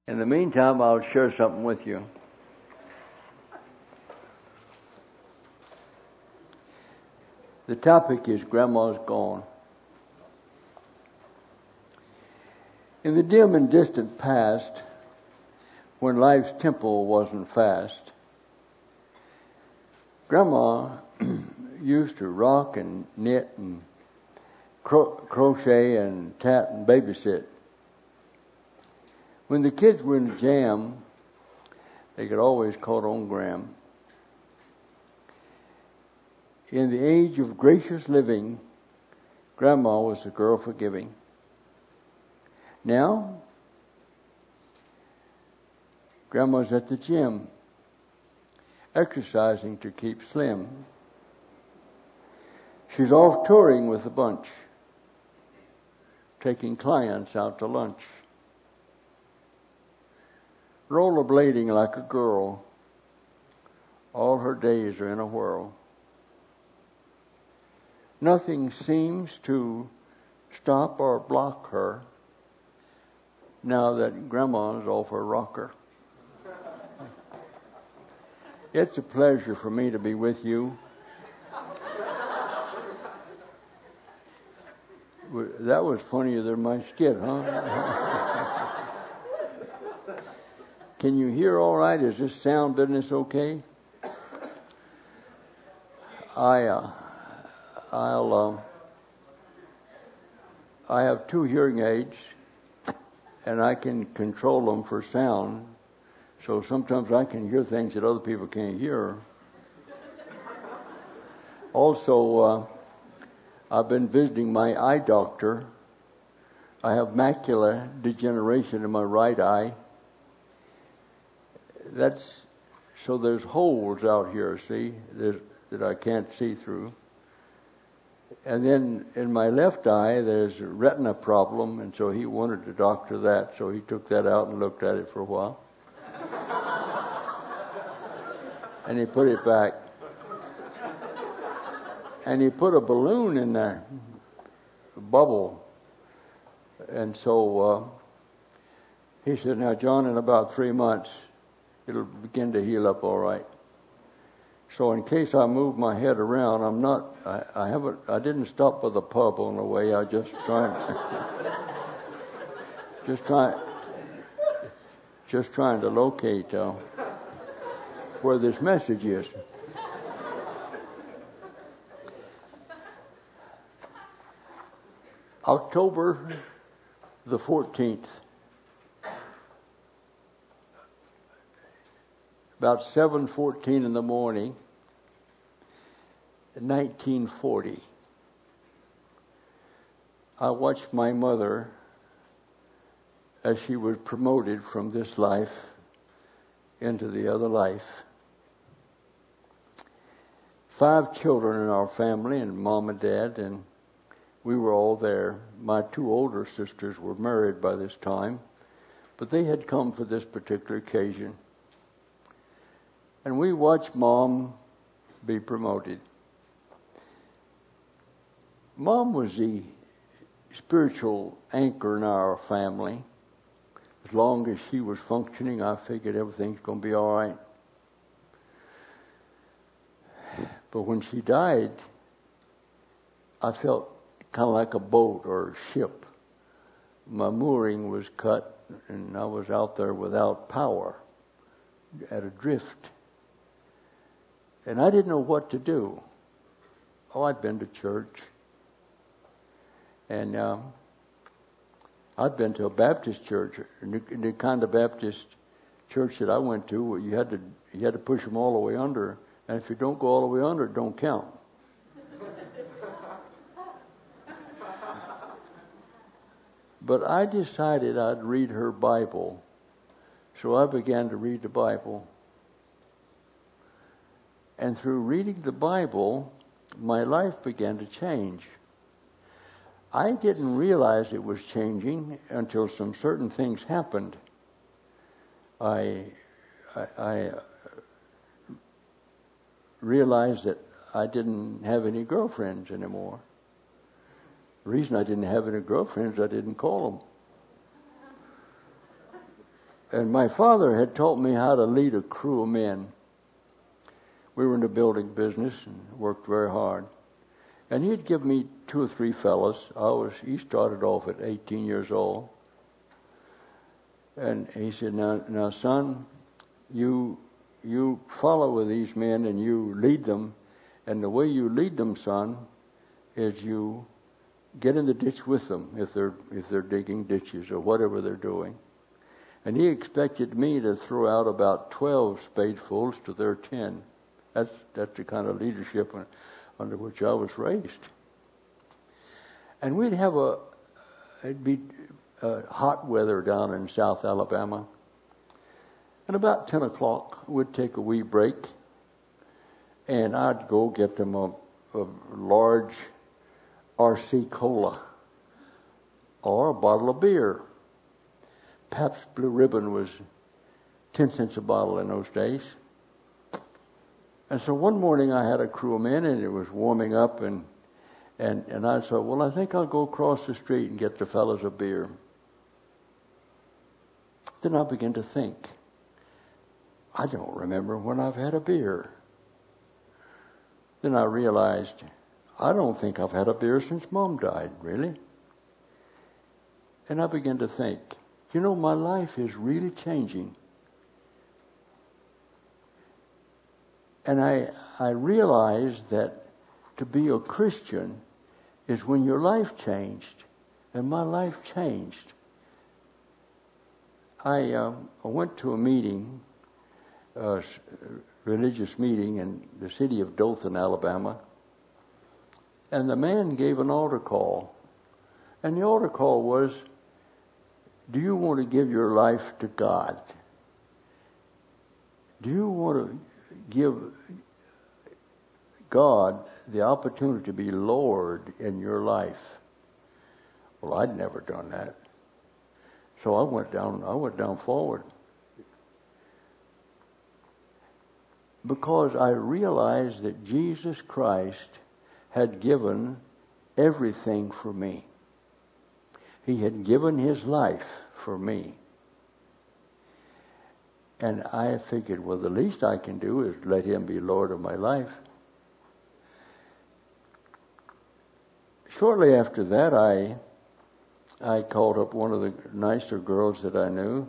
In the meantime, I'll share something with you. The topic is Grandma's Gone. In the dim and distant past, when life's tempo wasn't fast, Grandma used to rock and knit and crochet and tat and babysit. When the kids were in the jam, they could always call on Gram. In the age of gracious living, Grandma was the girl forgiving. Now, Grandma's at the gym, exercising to keep slim. She's off touring with a bunch, taking clients out to lunch. Rollerblading like a girl, all her days are in a whirl. Nothing seems to stop or block her now that Grandma's off her rocker. It's a pleasure for me to be with you. That was funnier than my skit, huh? Can you hear all right? Is this sound business okay? I have 2 hearing aids, and I can control them for sound. So sometimes I can hear things that other people can't hear. Also, I've been visiting my eye doctor. I have macular degeneration in my right eye. So there's holes out here, see, that I can't see through. And then in my left eye, there's a retina problem, and so he wanted to doctor that, so he took that out and looked at it for a while. And he put it back. And he put a balloon in there, a bubble. And so he said, now, John, in about 3 months, it'll begin to heal up all right. So in case I move my head around, I didn't stop by the pub on the way. I just trying to locate where this message is. October the 14th. About 7:14 in the morning, in 1940, I watched my mother as she was promoted from this life into the other life. 5 children in our family, and Mom and Dad, and we were all there. My 2 older sisters were married by this time, but they had come for this particular occasion. And we watched Mom be promoted. Mom was the spiritual anchor in our family. As long as she was functioning, I figured everything's going to be all right. But when she died, I felt kind of like a boat or a ship. My mooring was cut, and I was out there without power, at adrift. And I didn't know what to do. I'd been to church. And I'd been to a Baptist church, the kind of Baptist church that I went to, where you had to push them all the way under. And if you don't go all the way under, it don't count. But I decided I'd read her Bible. So I began to read the Bible. And through reading the Bible, my life began to change. I didn't realize it was changing until some certain things happened. I realized that I didn't have any girlfriends anymore. The reason I didn't have any girlfriends, I didn't call them. And my father had taught me how to lead a crew of men. We were in the building business and worked very hard. And he'd give me 2 or 3 fellas. He started off at 18 years old. And he said, now son, you follow with these men and you lead them. And the way you lead them, son, is you get in the ditch with them if they're digging ditches or whatever they're doing. And he expected me to throw out about 12 spadefuls to their 10. That's the kind of leadership under which I was raised. And we'd have it'd be hot weather down in South Alabama. And about 10 o'clock, we'd take a wee break. And I'd go get them a large RC Cola or a bottle of beer. Pabst Blue Ribbon was 10 cents a bottle in those days. And so one morning I had a crew of men and it was warming up and I said, well, I think I'll go across the street and get the fellas a beer. Then I began to think, I don't remember when I've had a beer. Then I realized, I don't think I've had a beer since Mom died, really. And I began to think, my life is really changing. And I realized that to be a Christian is when your life changed. And my life changed. I went to a meeting, religious meeting in the city of Dothan, Alabama. And the man gave an altar call. And the altar call was, do you want to give your life to God? Do you want to give God the opportunity to be Lord in your life? Well, I'd never done that. So I went down forward. Because I realized that Jesus Christ had given everything for me. He had given His life for me. And I figured, well, the least I can do is let Him be Lord of my life. Shortly after that, I called up one of the nicer girls that I knew,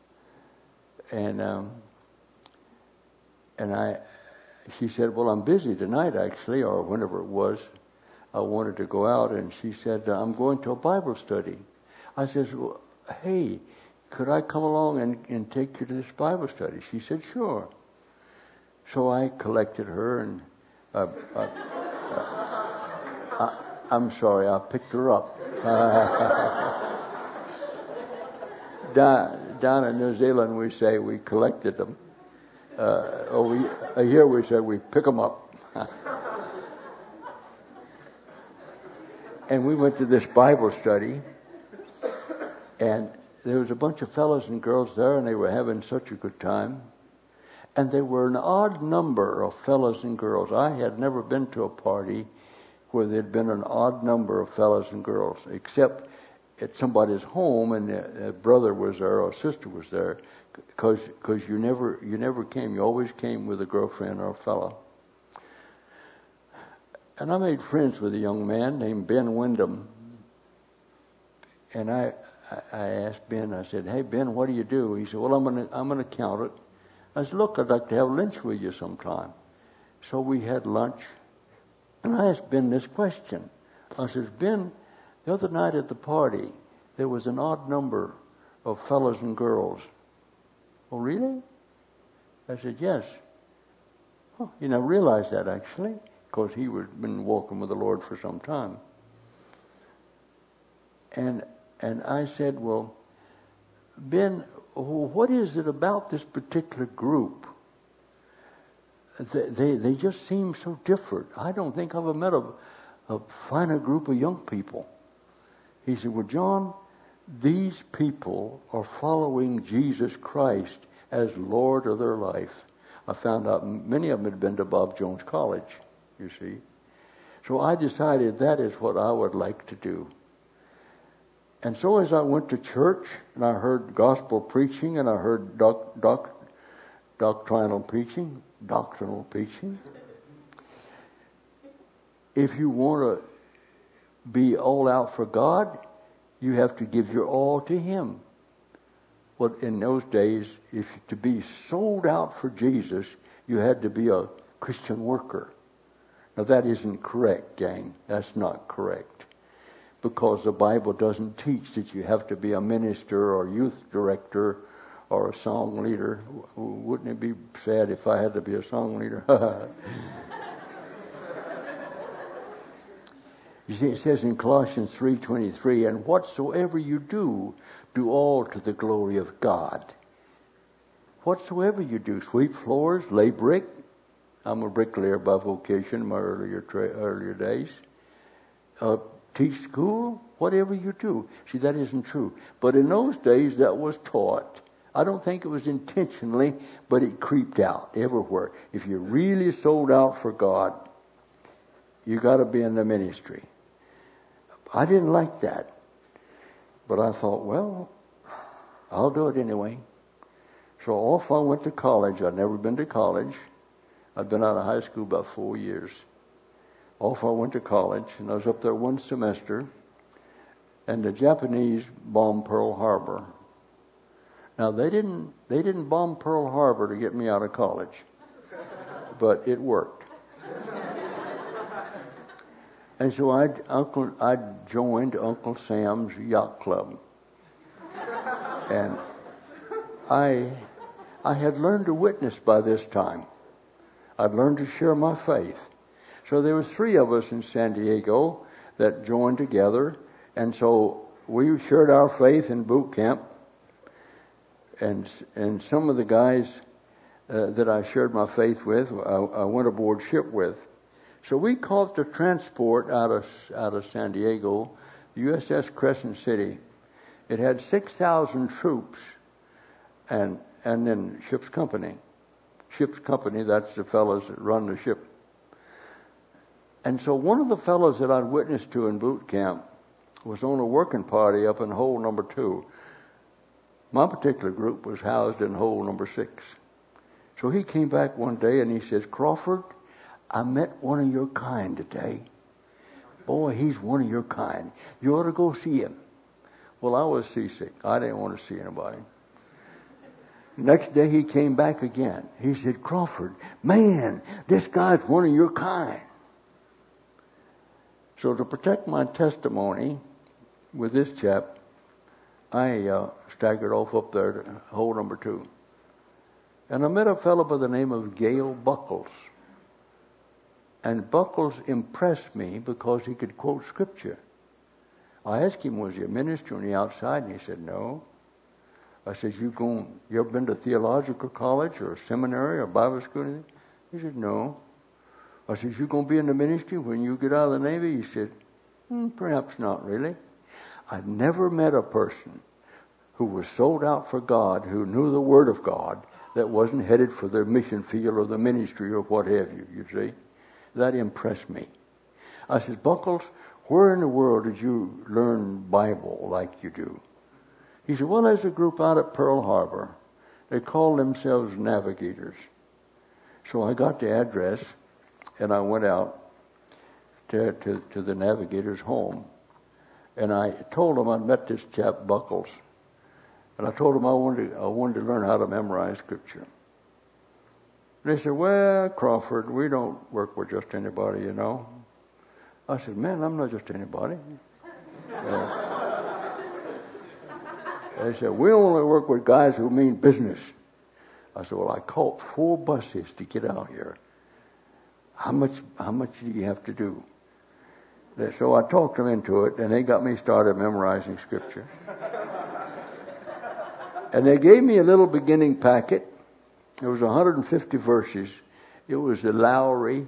she said, well, I'm busy tonight, actually, or whenever it was. I wanted to go out, and she said, I'm going to a Bible study. I said, well, hey, could I come along and take you to this Bible study? She said, sure. So I collected her, and I'm sorry, I picked her up. Down in New Zealand, we say we collected them. Here we say we pick them up. And we went to this Bible study, and there was a bunch of fellows and girls there, and they were having such a good time. And there were an odd number of fellows and girls. I had never been to a party where there'd been an odd number of fellows and girls, except at somebody's home, and a brother was there or a sister was there, because you never came. You always came with a girlfriend or a fellow. And I made friends with a young man named Ben Wyndham. And I asked Ben, I said, hey, Ben, what do you do? He said, well, I'm an accountant. I said, look, I'd like to have lunch with you sometime. So we had lunch. And I asked Ben this question. I said, Ben, the other night at the party, there was an odd number of fellows and girls. Oh, really? I said, yes. Oh, you never realized that, actually, because he had been walking with the Lord for some time. And I said, well, Ben, what is it about this particular group? They just seem so different. I don't think I've ever met a finer group of young people. He said, well, John, these people are following Jesus Christ as Lord of their life. I found out many of them had been to Bob Jones College, you see. So I decided that is what I would like to do. And so as I went to church and I heard gospel preaching and I heard doctrinal preaching, if you want to be all out for God, you have to give your all to Him. Well, in those days, to be sold out for Jesus, you had to be a Christian worker. Now that isn't correct, gang. That's not correct. Because the Bible doesn't teach that you have to be a minister or youth director or a song leader. Wouldn't it be sad if I had to be a song leader? You see, it says in Colossians 3:23, and whatsoever you do, do all to the glory of God. Whatsoever you do, sweep floors, lay brick. I'm a bricklayer by vocation in my earlier days. Teach school, whatever you do. See, that isn't true. But in those days, that was taught. I don't think it was intentionally, but it creeped out everywhere. If you're really sold out for God, you got to be in the ministry. I didn't like that. But I thought, well, I'll do it anyway. So off I went to college. I'd never been to college. I'd been out of high school about 4 years. Off I went to college, and I was up there one semester, and the Japanese bombed Pearl Harbor. Now they didn't bomb Pearl Harbor to get me out of college, but it worked. And so I joined Uncle Sam's yacht club, and I had learned to witness by this time. I'd learned to share my faith. So there was 3 of us in San Diego that joined together, and so we shared our faith in boot camp. And some of the guys that I shared my faith with, I went aboard ship with. So we caught the transport out of San Diego, USS Crescent City. It had 6,000 troops, and then ship's company. Ship's company, that's the fellows that run the ship. And so one of the fellows that I'd witnessed to in boot camp was on a working party up in hole number 2. My particular group was housed in hole number 6. So he came back one day and he says, Crawford, I met one of your kind today. Boy, he's one of your kind. You ought to go see him. Well, I was seasick. I didn't want to see anybody. Next day he came back again. He said, Crawford, man, this guy's one of your kind. So to protect my testimony with this chap, I staggered off up there to hole number 2. And I met a fellow by the name of Gale Buckles. And Buckles impressed me because he could quote scripture. I asked him, was he a minister on the outside? And he said, no. I said, you ever been to theological college or a seminary or Bible school or anything? He said, no. I said, you going to be in the ministry when you get out of the Navy? He said, perhaps not really. I'd never met a person who was sold out for God, who knew the Word of God, that wasn't headed for the mission field or the ministry or what have you see. That impressed me. I said, Buckles, where in the world did you learn Bible like you do? He said, well, there's a group out at Pearl Harbor. They call themselves Navigators. So I got the address, and I went out to the Navigators' home. And I told them I'd met this chap, Buckles. And I told them I wanted to learn how to memorize scripture. And they said, well, Crawford, we don't work with just anybody, you know. I said, man, I'm not just anybody. They said, we only work with guys who mean business. I said, well, I caught 4 buses to get out here. How much do you have to do? So I talked them into it, and they got me started memorizing scripture. And they gave me a little beginning packet. It was 150 verses. It was the Lowry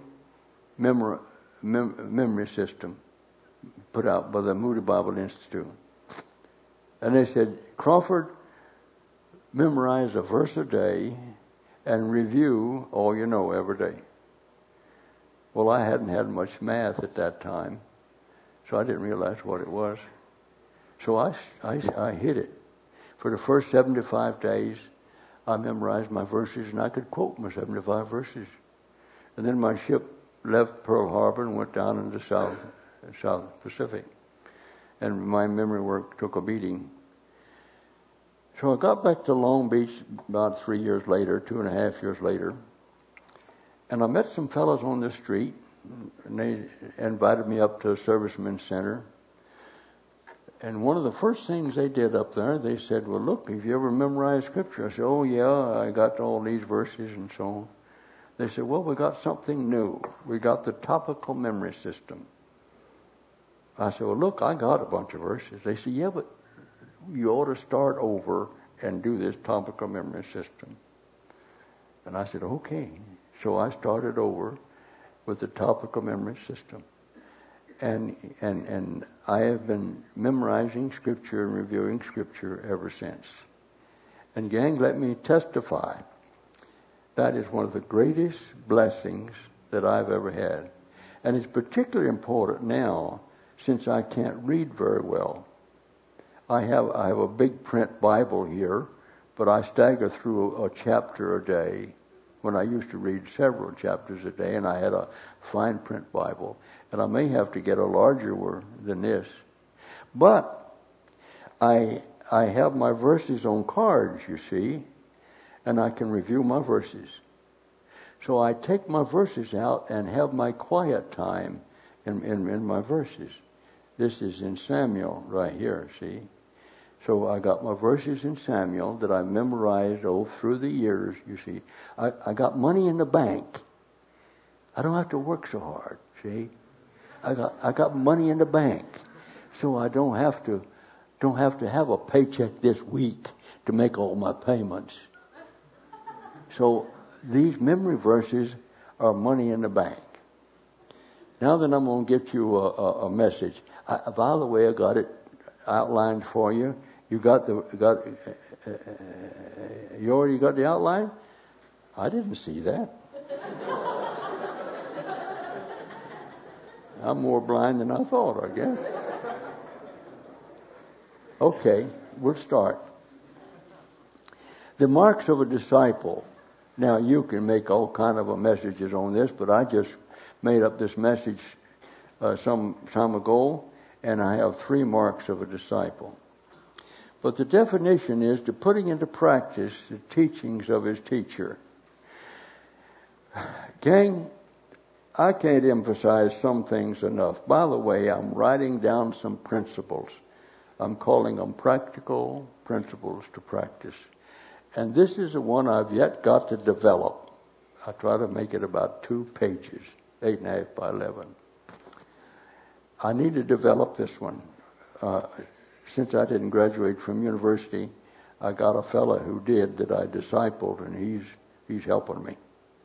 memory system put out by the Moody Bible Institute. And they said, Crawford, memorize a verse a day and review all you know every day. Well, I hadn't had much math at that time, so I didn't realize what it was. So I hit it. For the first 75 days, I memorized my verses, and I could quote my 75 verses. And then my ship left Pearl Harbor and went down into South Pacific. And my memory work took a beating. So I got back to Long Beach about 3 years later, 2.5 years later, and I met some fellows on the street, and they invited me up to a servicemen's center. And one of the first things they did up there, they said, well, look, have you ever memorized Scripture? I said, oh, yeah, I got all these verses and so on. They said, well, we got something new. We got the topical memory system. I said, well, look, I got a bunch of verses. They said, yeah, but you ought to start over and do this topical memory system. And I said, okay. So I started over with the topical memory system. And I have been memorizing Scripture and reviewing Scripture ever since. And gang, let me testify, that is one of the greatest blessings that I've ever had. And it's particularly important now, since I can't read very well. I have a big print Bible here, but I stagger through a chapter a day when I used to read several chapters a day, and I had a fine print Bible. And I may have to get a larger one than this. But I have my verses on cards, you see, and I can review my verses. So I take my verses out and have my quiet time in my verses. This is in Samuel right here, see. So I got my verses in Samuel that I memorized through the years, you see. I got money in the bank. I don't have to work so hard, see. I got money in the bank, so I don't have to have a paycheck this week to make all my payments. So these memory verses are money in the bank. Now then, I'm going to get you a message. By the way, I got it outlined for you. You already got the outline? I didn't see that. I'm more blind than I thought, I guess. Okay, we'll start. The marks of a disciple. Now, you can make all kind of messages on this, but I just made up this message some time ago, and I have 3 marks of a disciple. But the definition is to putting into practice the teachings of his teacher. Gang, I can't emphasize some things enough. By the way, I'm writing down some principles. I'm calling them practical principles to practice. And this is the one I've yet got to develop. I try to make it about 2 pages, 8.5 by 11. I need to develop this one. Since I didn't graduate from university, I got a fellow who did that I discipled, and he's helping me.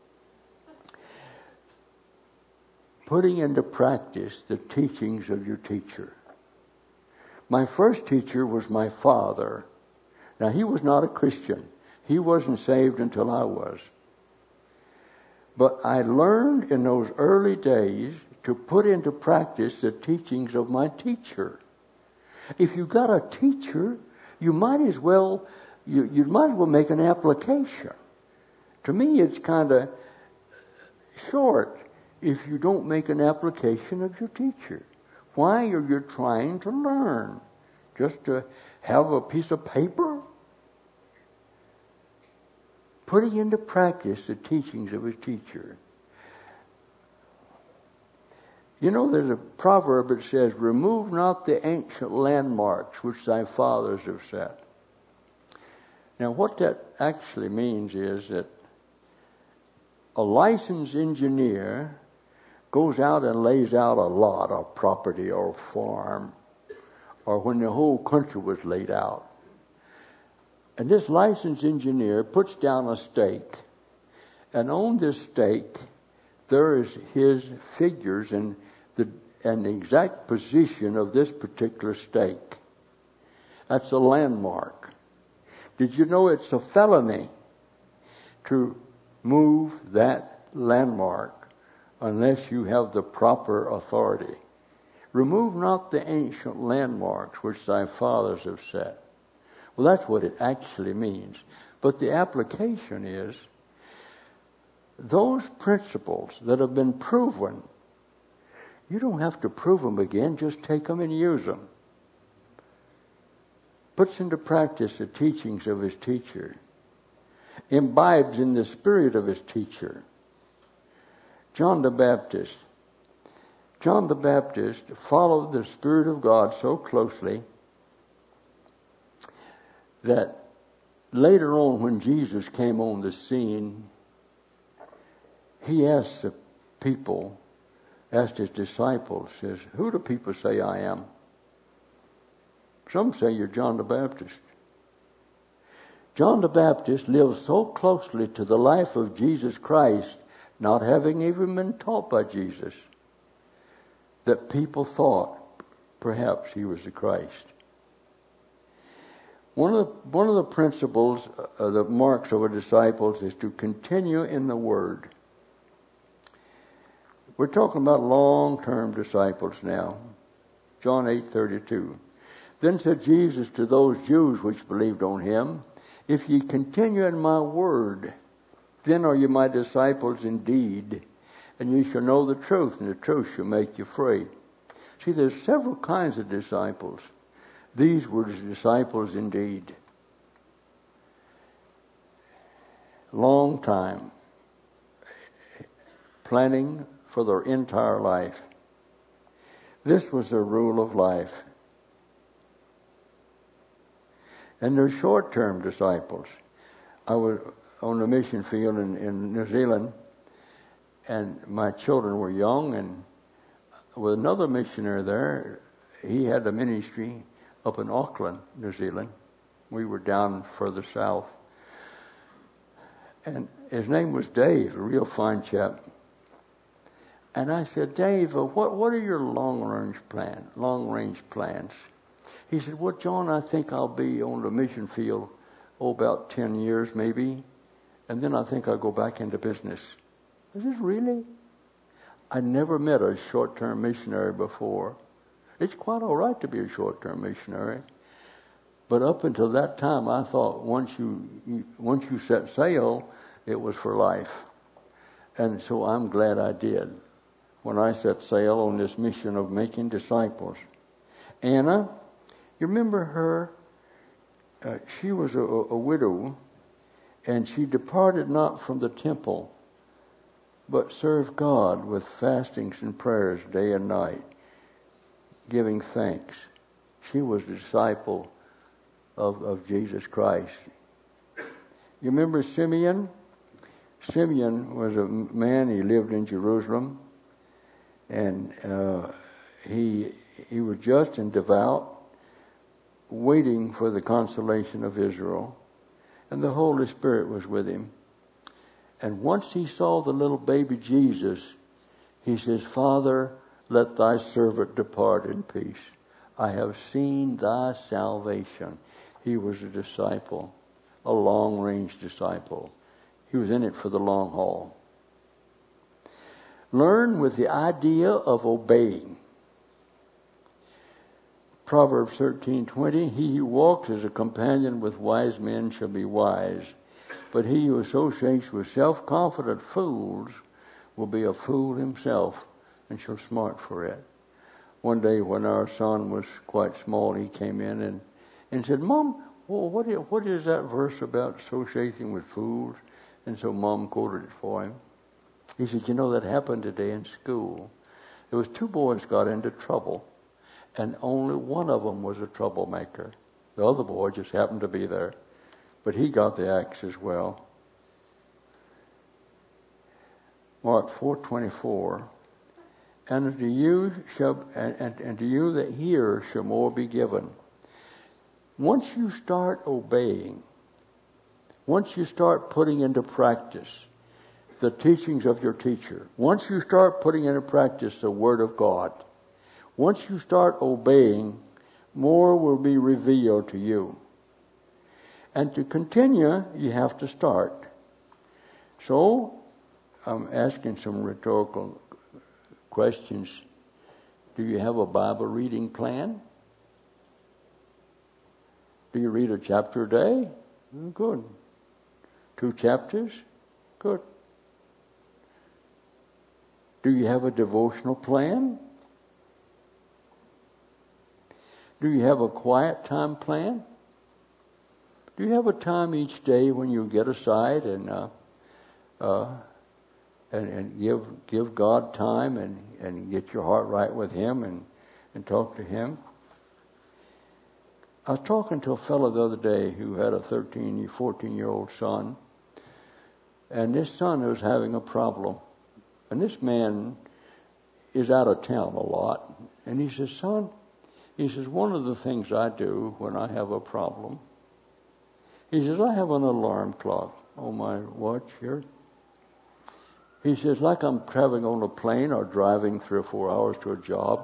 Putting into practice the teachings of your teacher. My first teacher was my father. Now, he was not a Christian. He wasn't saved until I was. But I learned in those early days to put into practice the teachings of my teacher. If you got a teacher, you might as well make an application. To me, it's kind of short if you don't make an application of your teacher. Why are you trying to learn? Just to have a piece of paper? Putting into practice the teachings of his teacher. You know, there's a proverb that says, remove not the ancient landmarks which thy fathers have set. Now, what that actually means is that a licensed engineer goes out and lays out a lot of property or farm, or when the whole country was laid out. And this licensed engineer puts down a stake, and on this stake there is his figures and the exact position of this particular stake. That's a landmark. Did you know it's a felony to move that landmark unless you have the proper authority? Remove not the ancient landmarks which thy fathers have set. Well, that's what it actually means. But the application is those principles that have been proven, you don't have to prove them again, just take them and use them. Puts into practice the teachings of his teacher. Imbibes in the spirit of his teacher. John the Baptist followed the Spirit of God so closely that later on when Jesus came on the scene, he asked his disciples, says, who do people say I am? Some say you're John the Baptist. John the Baptist lived so closely to the life of Jesus Christ, not having even been taught by Jesus, that people thought perhaps he was the Christ. One of the principles, the marks of a disciple is to continue in the Word. We're talking about long-term disciples now. John 8:32. Then said Jesus to those Jews which believed on him, if ye continue in my word, then are you my disciples indeed, and ye shall know the truth, and the truth shall make you free. See, there's several kinds of disciples. These were disciples indeed. Long time. Planning for their entire life. This was their rule of life. And they're short-term disciples. I was on the mission field in New Zealand, and my children were young, and with another missionary there, he had a ministry up in Auckland, New Zealand. We were down further south. And his name was Dave, a real fine chap. And I said, Dave, what are your long-range plans? He said, well, John, I think I'll be on the mission field, about 10 years maybe, and then I think I'll go back into business. I said, really? I never met a short-term missionary before. It's quite all right to be a short-term missionary. But up until that time, I thought once you set sail, it was for life. And so I'm glad I did when I set sail on this mission of making disciples. Anna, you remember her? She was a widow, and she departed not from the temple, but served God with fastings and prayers day and night, giving thanks. She was a disciple of Jesus Christ. You remember Simeon? Simeon was a man, he lived in Jerusalem, and he was just and devout, waiting for the consolation of Israel, and the Holy Spirit was with him. And once he saw the little baby Jesus, he says, Father, let thy servant depart in peace. I have seen thy salvation. He was a disciple, a long-range disciple. He was in it for the long haul. Learn with the idea of obeying. Proverbs 13:20, he who walks as a companion with wise men shall be wise, but he who associates with self-confident fools will be a fool himself and shall smart for it. One day when our son was quite small, he came in and said, Mom, what is that verse about associating with fools? And so Mom quoted it for him. He said, you know, that happened today in school. There was 2 boys got into trouble, and only one of them was a troublemaker. The other boy just happened to be there, but he got the axe as well. Mark 4:24, and to you that hear shall more be given. Once you start obeying, once you start putting into practice the teachings of your teacher, once you start putting into practice the Word of God, once you start obeying, more will be revealed to you. And to continue, you have to start. So, I'm asking some rhetorical questions. Do you have a Bible reading plan? Do you read a chapter a day? Good. 2 chapters? Good. Do you have a devotional plan? Do you have a quiet time plan? Do you have a time each day when you get aside and give God time and get your heart right with Him and talk to Him? I was talking to a fellow the other day who had a 14-year-old son, and this son was having a problem. And this man is out of town a lot. And he says, son, he says, one of the things I do when I have a problem, he says, I have an alarm clock on my watch here. He says, like I'm traveling on a plane or driving 3 or 4 hours to a job.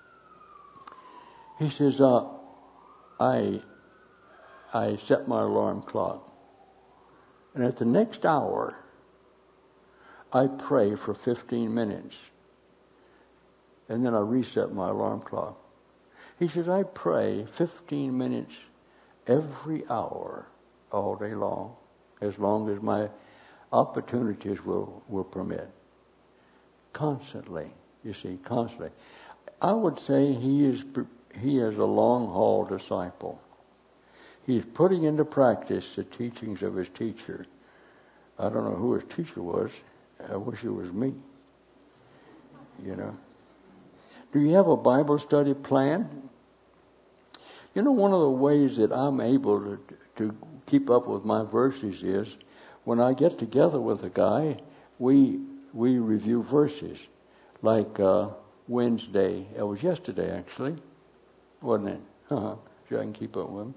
He says, I set my alarm clock. And at the next hour, I pray for 15 minutes. And then I reset my alarm clock. He says, I pray 15 minutes every hour, all day long as my opportunities will permit. Constantly, you see, constantly. I would say he is a long-haul disciple. He's putting into practice the teachings of his teacher. I don't know who his teacher was. I wish it was me. You know. Do you have a Bible study plan? You know, one of the ways that I'm able to keep up with my verses is when I get together with a guy, we review verses. Like Wednesday. It was yesterday, actually. Wasn't it? So I can keep up with him.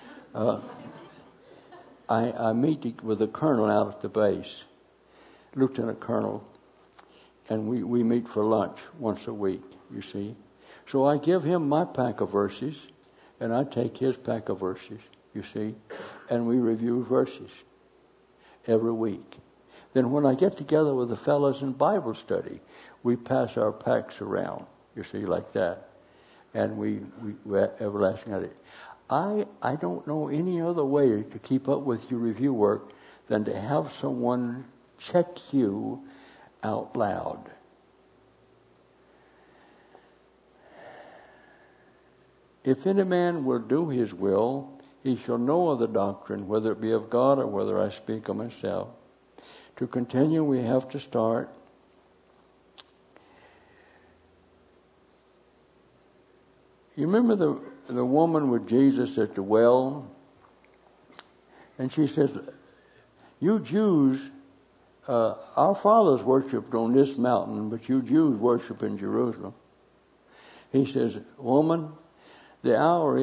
I meet with the colonel out at the base, Lieutenant Colonel, and we meet for lunch once a week, you see. So I give him my pack of verses, and I take his pack of verses, you see, and we review verses every week. Then when I get together with the fellows in Bible study, we pass our packs around, you see, like that. And we're everlasting at it. I don't know any other way to keep up with your review work than to have someone check you out loud. If any man will do his will, he shall know of the doctrine, whether it be of God or whether I speak of myself. To continue, we have to start. You remember the woman with Jesus at the well? And she says, you Jews, our fathers worshipped on this mountain, but you Jews worship in Jerusalem. He says, woman, the hour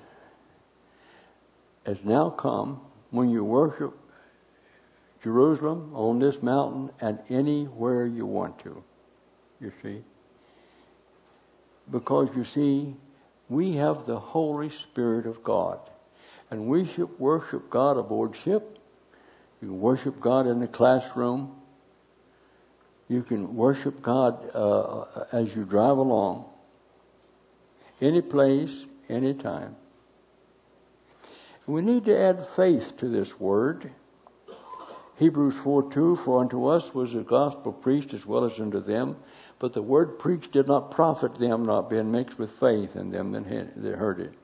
has now come when you worship Jerusalem on this mountain and anywhere you want to, you see. Because you see, we have the Holy Spirit of God. And we should worship God aboard ship. You can worship God in the classroom. You can worship God as you drive along. Any place, any time. We need to add faith to this word. Hebrews 4:2, for unto us was the gospel preached as well as unto them, but the word preached did not profit them, not being mixed with faith in them that heard it.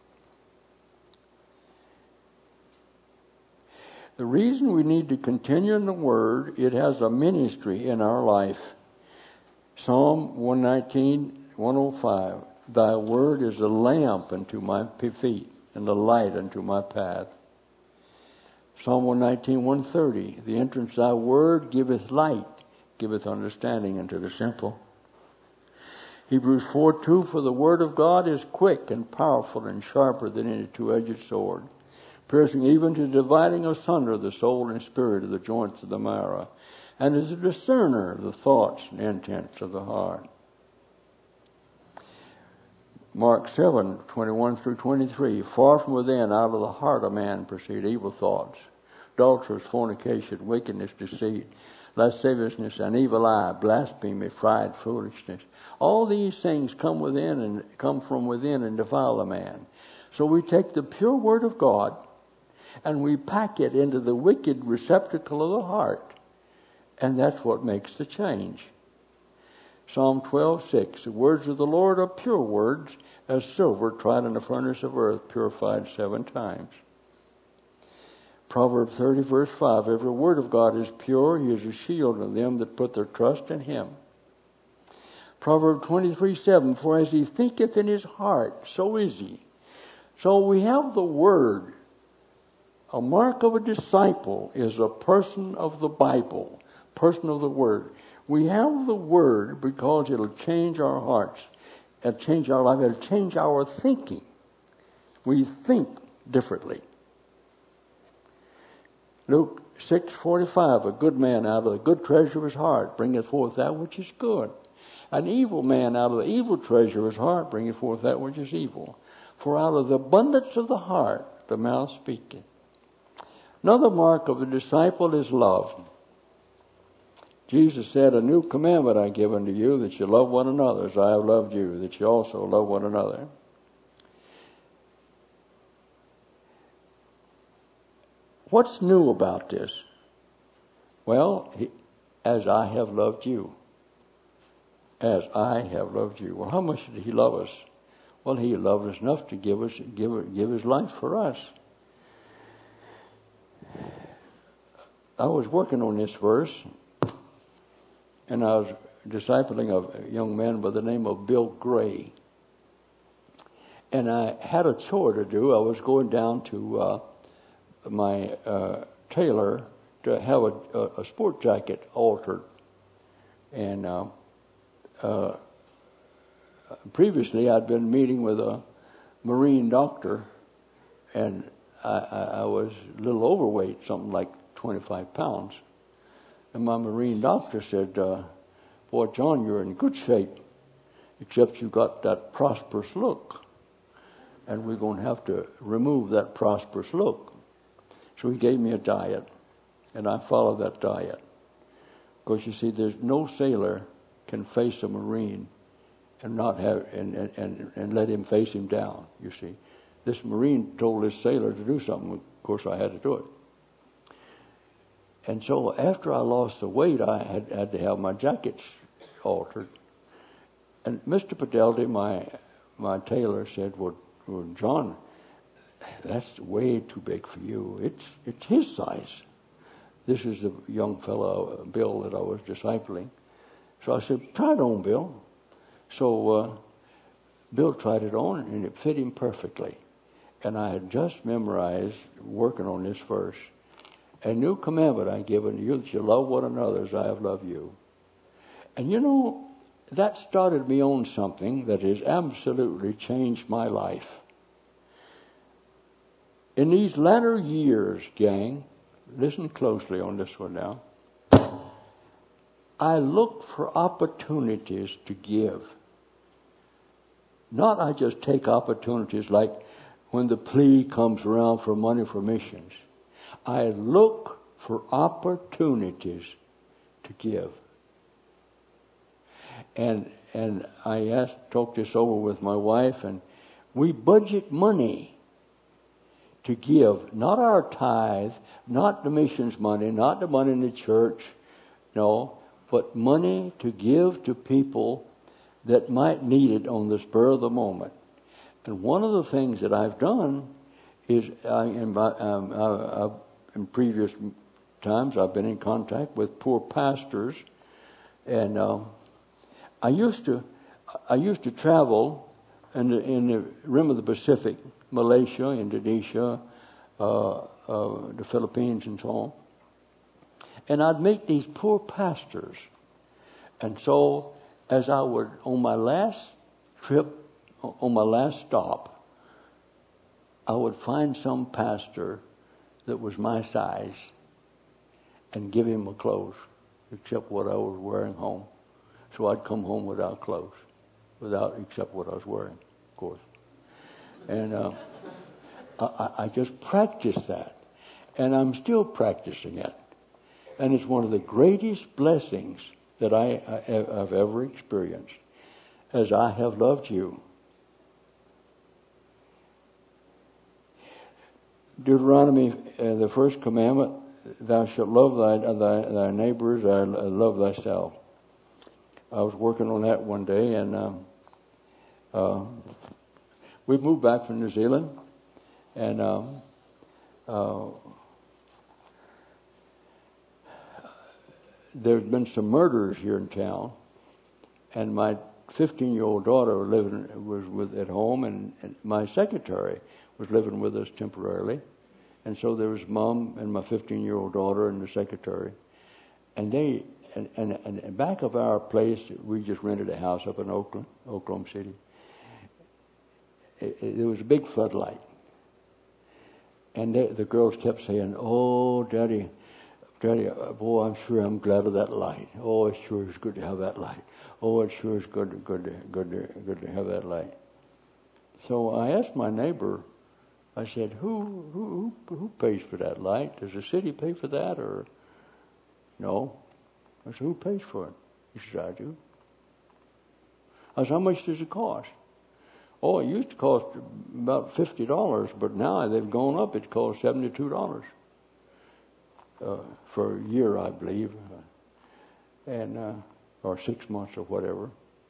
The reason we need to continue in the word, it has a ministry in our life. Psalm 119, 105, thy word is a lamp unto my feet and a light unto my path. Psalm 119, 130, the entrance of thy word giveth light, giveth understanding unto the simple. Hebrews 4:2, for the word of God is quick and powerful and sharper than any two-edged sword, piercing even to dividing asunder the soul and spirit of the joints of the marrow, and is a discerner of the thoughts and intents of the heart. Mark 7:21 through 23, far from within, out of the heart of man proceed evil thoughts, adulterers, fornication, wickedness, deceit, lasciviousness, an evil eye, blasphemy, pride, foolishness. All these things come from within and defile a man. So we take the pure word of God and we pack it into the wicked receptacle of the heart. And that's what makes the change. Psalm 12:6, the words of the Lord are pure words, as silver tried in the furnace of earth, purified 7 times. Proverbs 30 verse 5, every word of God is pure. He is a shield to them that put their trust in Him. Proverbs 23:7, for as he thinketh in his heart, so is he. So we have the word. A mark of a disciple is a person of the Bible, person of the word. We have the word because it'll change our hearts. It'll change our life. It'll change our thinking. We think differently. Luke 6:45, a good man out of the good treasure of his heart bringeth forth that which is good. An evil man out of the evil treasure of his heart bringeth forth that which is evil. For out of the abundance of the heart the mouth speaketh. Another mark of the disciple is love. Jesus said, a new commandment I give unto you, that you love one another as I have loved you, that you also love one another. What's new about this? Well, as I have loved you. As I have loved you. Well, how much did He love us? Well, He loved us enough to give His life for us. I was working on this verse, and I was discipling a young man by the name of Bill Gray. And I had a chore to do. I was going down to my tailor to have a sport jacket altered. And previously I'd been meeting with a Marine doctor, and I was a little overweight, something like 25 pounds. And my Marine doctor said, boy, John, you're in good shape, except you've got that prosperous look. And we're going to have to remove that prosperous look. So he gave me a diet, and I followed that diet. Because you see, there's no sailor can face a Marine and not have and let him face him down, you see. This Marine told this sailor to do something. Of course, I had to do it. And so after I lost the weight, I had to have my jackets altered. And Mr. Padelty, my tailor, said, well, John, that's way too big for you. It's his size. This is the young fellow, Bill, that I was discipling. So I said, try it on, Bill. So Bill tried it on, and it fit him perfectly. And I had just memorized, working on this verse, a new commandment I give unto you, that you love one another as I have loved you. And you know, that started me on something that has absolutely changed my life. In these latter years, gang, listen closely on this one now, I look for opportunities to give. Not I just take opportunities like when the plea comes around for money for missions. I look for opportunities to give. And I talked this over with my wife, and we budget money to give, not our tithe, not the missions money, not the money in the church, no, but money to give to people that might need it on the spur of the moment. And one of the things that I've done is, in previous times, I've been in contact with poor pastors, and I used to travel in the rim of the Pacific, Malaysia, Indonesia, the Philippines, and so on. And I'd meet these poor pastors. And so, as I would, on my last trip, on my last stop, I would find some pastor that was my size and give him my clothes, except what I was wearing home. So I'd come home without clothes, except what I was wearing, of course. And I just practiced that. And I'm still practicing it. And it's one of the greatest blessings that I've ever experienced, as I have loved you. Deuteronomy, the first commandment, thou shalt love thy neighbors, love thyself. I was working on that one day, and we moved back from New Zealand, and there's been some murders here in town, and my 15-year-old daughter was at home, and my secretary was living with us temporarily. And so there was Mom and my 15-year-old daughter and the secretary. And and back of our place, we just rented a house up in Oklahoma City. There was a big floodlight. And the girls kept saying, "Oh, Daddy, boy, I'm glad of that light. Oh, it sure is good to have that light. Oh, it sure is good to have that light." So I asked my neighbor, I said, who pays for that light? Does the city pay for that, or no? I said, who pays for it? He said, I do. I said, how much does it cost? Oh, it used to cost about $50, but now they've gone up. It costs $72 for a year, I believe, and or 6 months or whatever.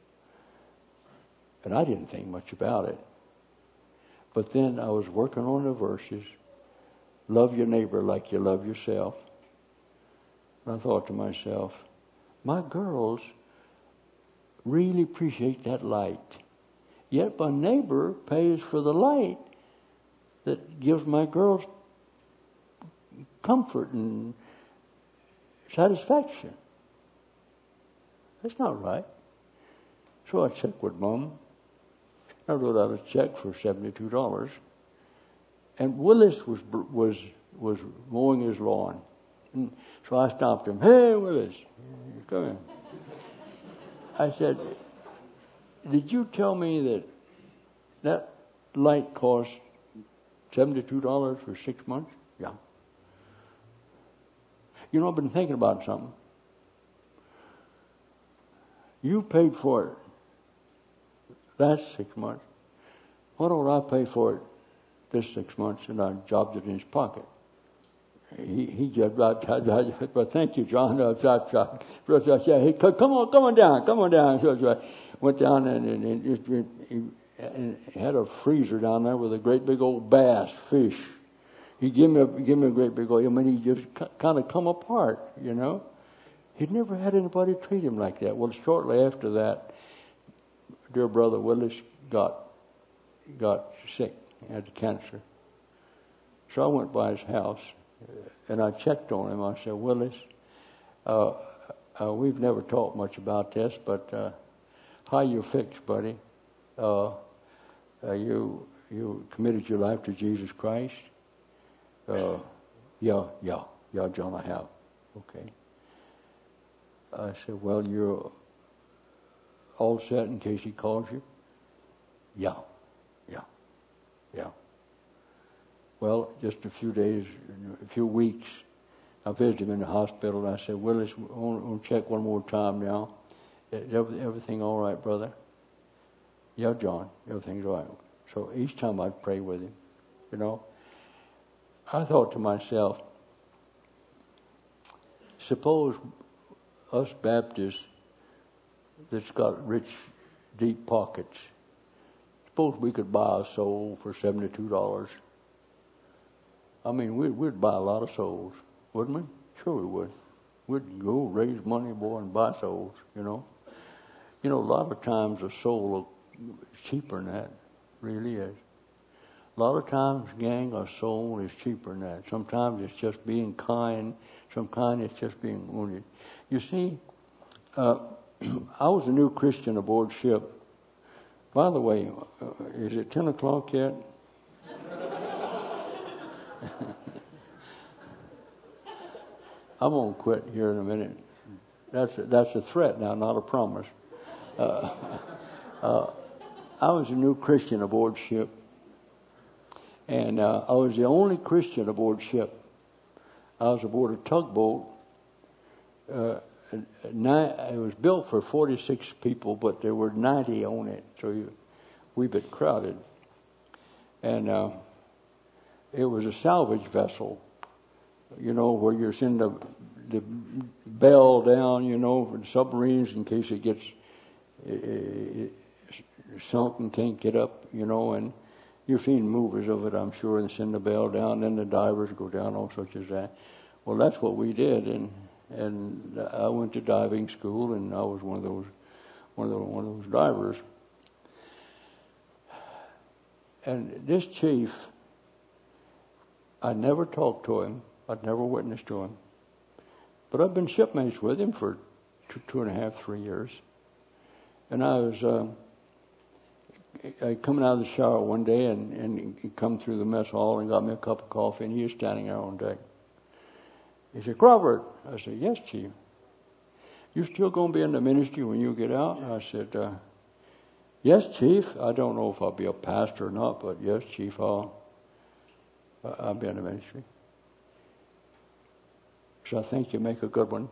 And I didn't think much about it. But then I was working on the verses, love your neighbor like you love yourself. And I thought to myself, my girls really appreciate that light. Yet my neighbor pays for the light that gives my girls comfort and satisfaction. That's not right. So I checked with Mom. I wrote out a check for $72, and Willis was mowing his lawn. And so I stopped him. Hey, Willis, come in. I said, did you tell me that light cost $72 for 6 months? Yeah. You know, I've been thinking about something. You paid for it last 6 months. Why don't I pay for it this 6 months? And I jobbed it in his pocket. He just, but thank you, John. Hey, come on down. So I went down and had a freezer down there with a great big old bass fish. He gave me a great big old. I mean, he just kind of come apart, you know. He'd never had anybody treat him like that. Well, shortly after that, dear brother Willis got sick. He had cancer. So I went by his house and I checked on him. I said, Willis, we've never talked much about this, but how you fixed, buddy? You committed your life to Jesus Christ? Yeah, John, I have. Okay. I said, well, you're all set in case he calls you? Yeah. Well, just a few weeks, I visited him in the hospital, and I said, Willis, I want to check one more time now. Is everything all right, brother? Yeah, John, everything's all right. So each time I'd pray with him, you know. I thought to myself, suppose us Baptists that's got rich, deep pockets, suppose we could buy a soul for $72. I mean, we'd buy a lot of souls, wouldn't we? Sure we would. We'd go raise money, boy, and buy souls, you know. You know, a lot of times a soul is cheaper than that. Really is. A lot of times, gang, a soul is cheaper than that. Sometimes it's just being kind. Sometimes it's just being wounded. You see, I was a new Christian aboard ship. By the way, is it 10 o'clock yet? I'm going to quit here in a minute. That's a threat now, not a promise. I was a new Christian aboard ship. And I was the only Christian aboard ship. I was aboard a tugboat it was built for 46 people, but there were 90 on it, so we bit crowded. And it was a salvage vessel, where you're sending the bell down, for the submarines in case it gets sunk and can't get up, and you've seen movies of it, I'm sure, and send the bell down, then the divers go down, all such as that. Well, that's what we did, and I went to diving school, and I was one of those divers. And this chief, I never talked to him. I'd never witnessed to him. But I've been shipmates with him for 2.5, 3 years. And I was coming out of the shower one day, and he come through the mess hall and got me a cup of coffee, and he was standing there on deck. He said, "Crawford." I said, "Yes, Chief." "You still going to be in the ministry when you get out?" I said, "Yes, Chief. I don't know if I'll be a pastor or not, but yes, Chief, I'll be in the ministry." So I think you make a good one.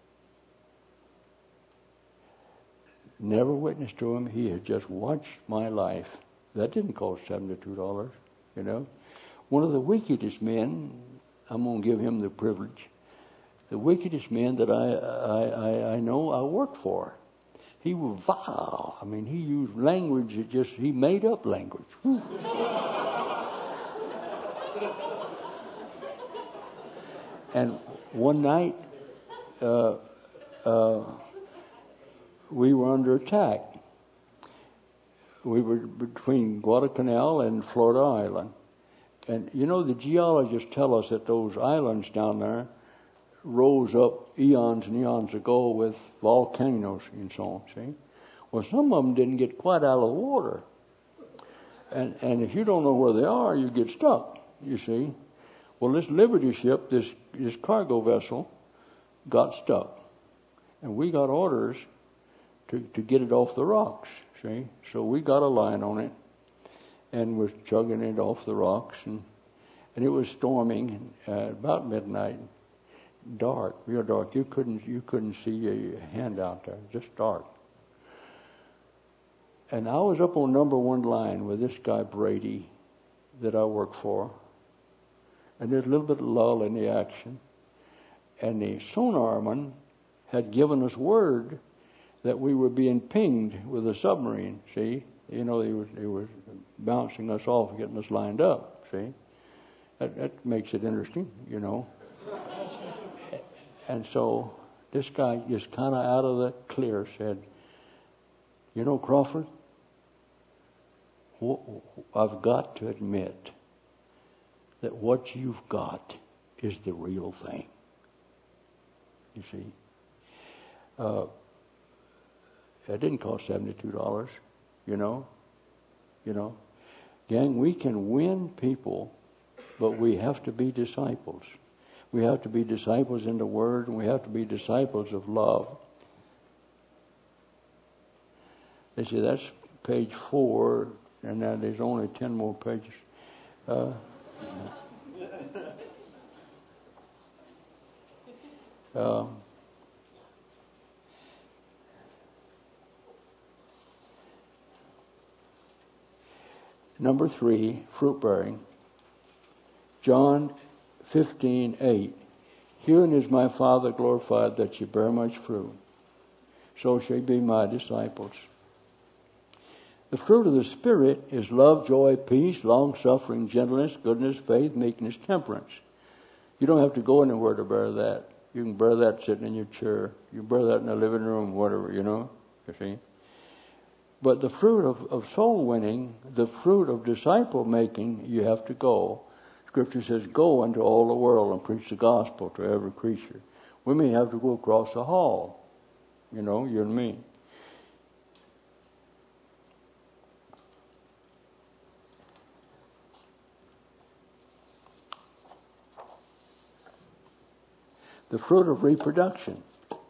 Never witnessed to him. He had just watched my life. That didn't cost $72, One of the wickedest men, I'm going to give him the privilege, the wickedest men that I know I worked for. He was vile. I mean, he used language that he made up language. And one night, we were under attack. We were between Guadalcanal and Florida Island. And, the geologists tell us that those islands down there rose up eons and eons ago with volcanoes and so on, see? Well, some of them didn't get quite out of the water. And if you don't know where they are, you get stuck, you see. Well, this Liberty ship, this cargo vessel, got stuck. And we got orders to get it off the rocks, see? So we got a line on it and was chugging it off the rocks. And it was storming about midnight. Dark, real dark. You couldn't see a hand out there, just dark. And I was up on number 1 line with this guy Brady that I worked for. And there's a little bit of lull in the action. And the sonarman had given us word that we were being pinged with a submarine, see? He was bouncing us off, getting us lined up, see? That makes it interesting, And so this guy just kind of out of the clear said, "Crawford, I've got to admit that what you've got is the real thing." You see? That didn't cost $72, Gang, we can win people, but we have to be disciples. We have to be disciples in the Word, and we have to be disciples of love. They say that's page 4, and now there's only 10 more pages. Number 3, fruit bearing. John 15:8. Herein is my Father glorified, that ye bear much fruit. So shall ye be my disciples. The fruit of the Spirit is love, joy, peace, long-suffering, gentleness, goodness, faith, meekness, temperance. You don't have to go anywhere to bear that. You can bear that sitting in your chair. You can bear that in the living room, whatever, you see. But the fruit of soul winning, the fruit of disciple making, you have to go. Scripture says, "Go into all the world and preach the gospel to every creature." We may have to go across the hall, you and me. The fruit of reproduction.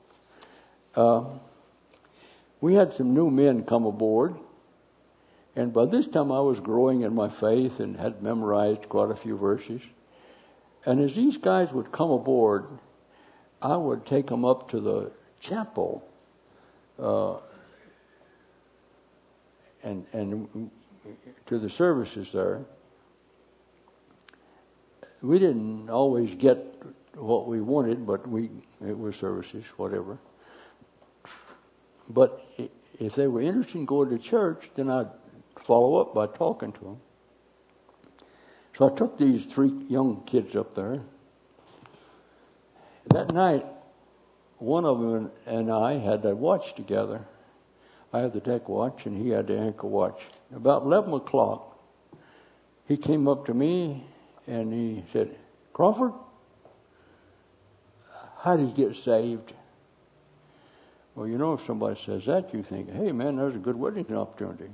We had some new men come aboard, and by this time I was growing in my faith and had memorized quite a few verses. And as these guys would come aboard, I would take them up to the chapel, and to the services there. We didn't always get what we wanted, but it was services, whatever. But if they were interested in going to church, then I'd follow up by talking to them. So I took these 3 young kids up there. That night, one of them and I had a watch together. I had the deck watch and he had the ankle watch. About 11 o'clock, he came up to me and he said, "Crawford, how do you get saved?" Well, if somebody says that, you think, "Hey, man, there's a good wedding opportunity,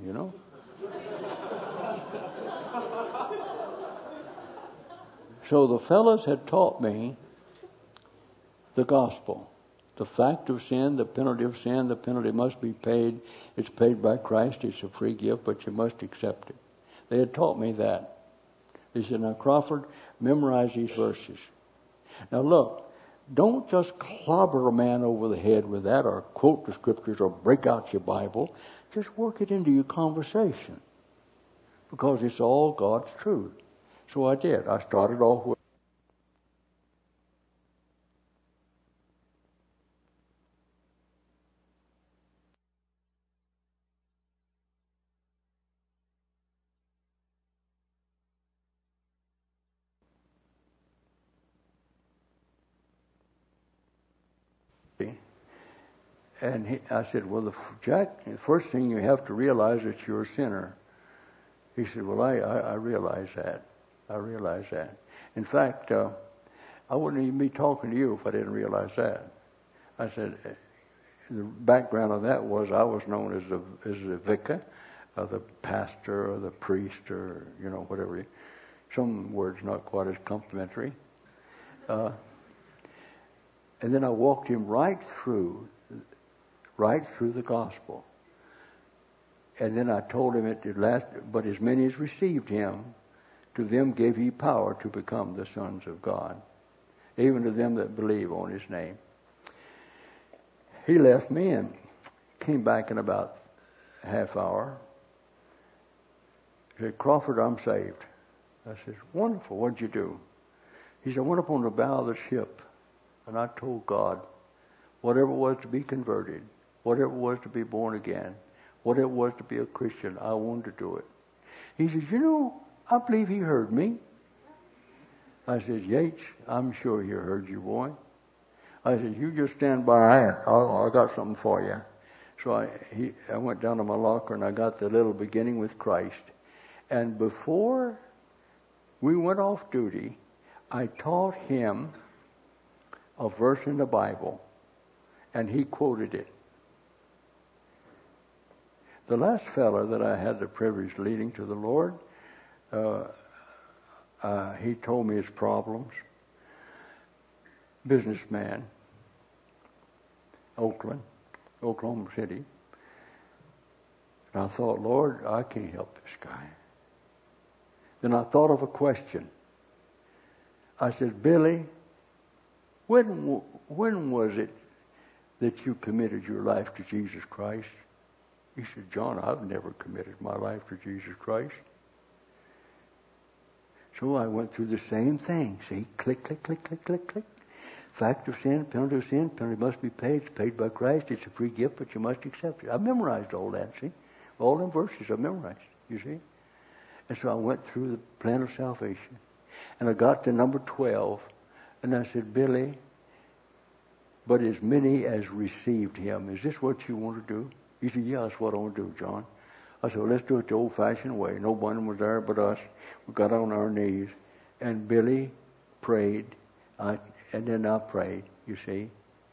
So the fellows had taught me the gospel. The fact of sin, the penalty of sin, the penalty must be paid. It's paid by Christ. It's a free gift, but you must accept it. They had taught me that. They said, "Now, Crawford, memorize these verses." Now, look, don't just clobber a man over the head with that or quote the scriptures or break out your Bible. Just work it into your conversation because it's all God's truth. So I did. I started off with I said, "Well, Jack, the first thing you have to realize that you're a sinner." He said, "Well, I realize that. I realize that. In fact, I wouldn't even be talking to you if I didn't realize that." I said, the background of that was I was known as the vicar, or the pastor, or the priest, or, whatever. Some words not quite as complimentary. And then I walked him right through the gospel. And then I told him at the last, "But as many as received him, to them gave he power to become the sons of God, even to them that believe on his name." He left me and came back in about a half hour. He said, "Crawford, I'm saved." I said, "Wonderful. What'd you do?" He said, "I went up on the bow of the ship and I told God whatever it was to be converted, whatever it was to be born again, whatever it was to be a Christian, I wanted to do it." He says, "I believe he heard me." I said, "Yates, I'm sure he heard you, boy." I said, "You just stand by. I got something for you." So I went down to my locker and I got the little Beginning with Christ. And before we went off duty, I taught him a verse in the Bible, and he quoted it. The last fellow that I had the privilege of leading to the Lord, he told me his problems. Businessman, Oklahoma City. And I thought, "Lord, I can't help this guy." Then I thought of a question. I said, "Billy, when was it that you committed your life to Jesus Christ?" He said, "John, I've never committed my life to Jesus Christ." So I went through the same thing. See, click, click, click, click, click, click. Fact of sin, penalty of sin, penalty must be paid. It's paid by Christ. It's a free gift, but you must accept it. I memorized all that, see? All them verses I memorized, you see? And so I went through the plan of salvation. And I got to number 12. And I said, "Billy, but as many as received him, is this what you want to do?" He said, "Yeah, that's what I want to do, John." I said, "Well, let's do it the old-fashioned way. No one was there but us. We got on our knees. And Billy prayed. And then I prayed, you see.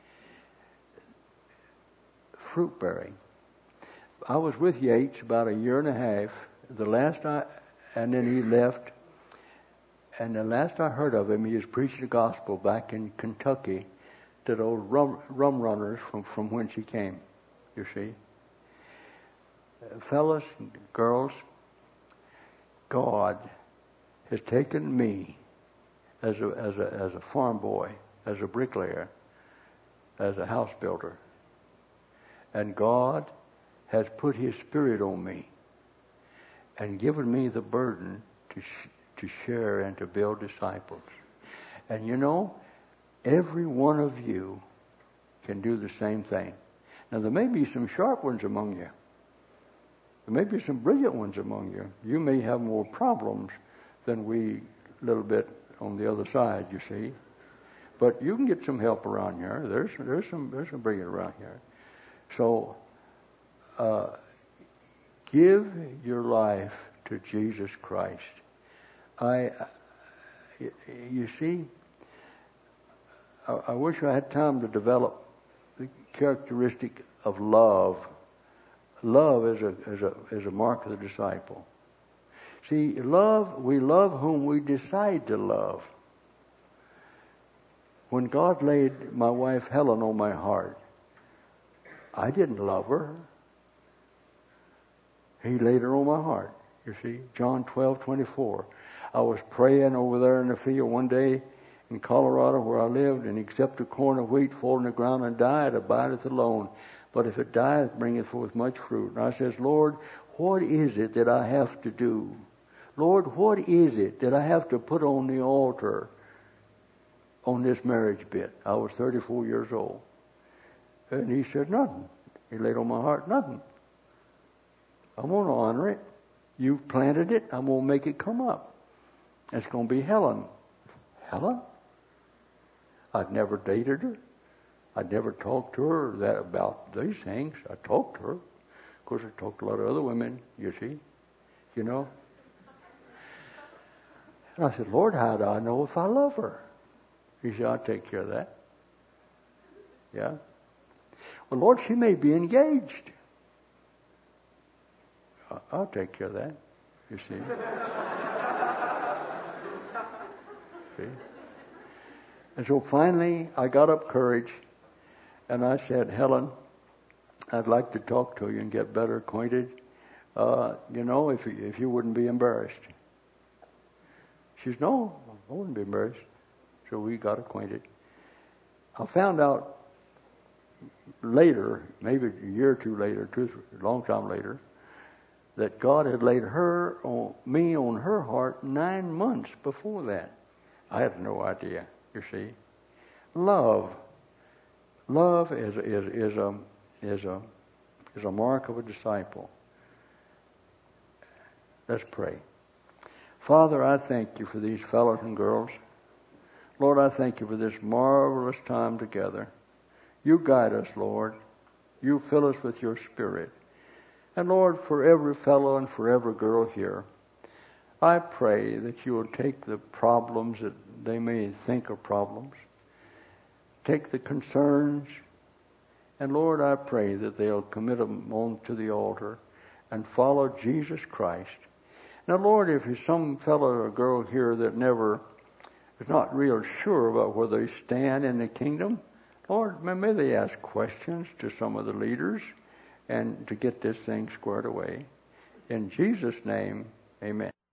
Fruit bearing. I was with Yates about a year and a half. And then he left. And the last I heard of him, he was preaching the gospel back in Kentucky to those rum runners from whence he came, you see. Fellas and girls, God has taken me as a farm boy, as a bricklayer, as a house builder. And God has put His Spirit on me and given me the burden to share and to build disciples. And you know, every one of you can do the same thing. Now, there may be some sharp ones among you. There may be some brilliant ones among you. You may have more problems than we, a little bit on the other side, you see. But you can get some help around here. There's some brilliant around here. So, give your life to Jesus Christ. You see, I wish I had time to develop the characteristic of love. Love is a mark of the disciple. See, we love whom we decide to love. When God laid my wife Helen on my heart, I didn't love her. He laid her on my heart. You see, John 12:24. I was praying over there in the field one day in Colorado where I lived, and except a corn of wheat fall in the ground and die, it abideth alone. But if it dieth, bringeth forth much fruit. And I says, Lord, what is it that I have to do? Lord, what is it that I have to put on the altar on this marriage bit? I was 34 years old. And He said, nothing. He laid on my heart, nothing. I'm going to honor it. You've planted it. I'm going to make it come up. It's going to be Helen. Helen? I'd never dated her. I'd never talked to her about these things. I talked to her. Of course, I talked to a lot of other women, you see. You know. And I said, Lord, how do I know if I love her? He said, I'll take care of that. Yeah. Well, Lord, she may be engaged. I'll take care of that, you see. See? And so finally, I got up courage, and I said, Helen, I'd like to talk to you and get better acquainted, if you wouldn't be embarrassed. She said, no, I wouldn't be embarrassed. So we got acquainted. I found out later, maybe a year or two later, a long time later, that God had laid me on her heart 9 months before that. I had no idea, you see. Love is a mark of a disciple. Let's pray. Father, I thank you for these fellows and girls. Lord, I thank you for this marvelous time together. You guide us, Lord. You fill us with your Spirit. And Lord, for every fellow and for every girl here, I pray that you will take the problems that they may think are problems, take the concerns, and Lord, I pray that they'll commit them on to the altar and follow Jesus Christ. Now, Lord, if there's some fellow or girl here that is not real sure about where they stand in the kingdom, Lord, may they ask questions to some of the leaders and to get this thing squared away. In Jesus' name, amen.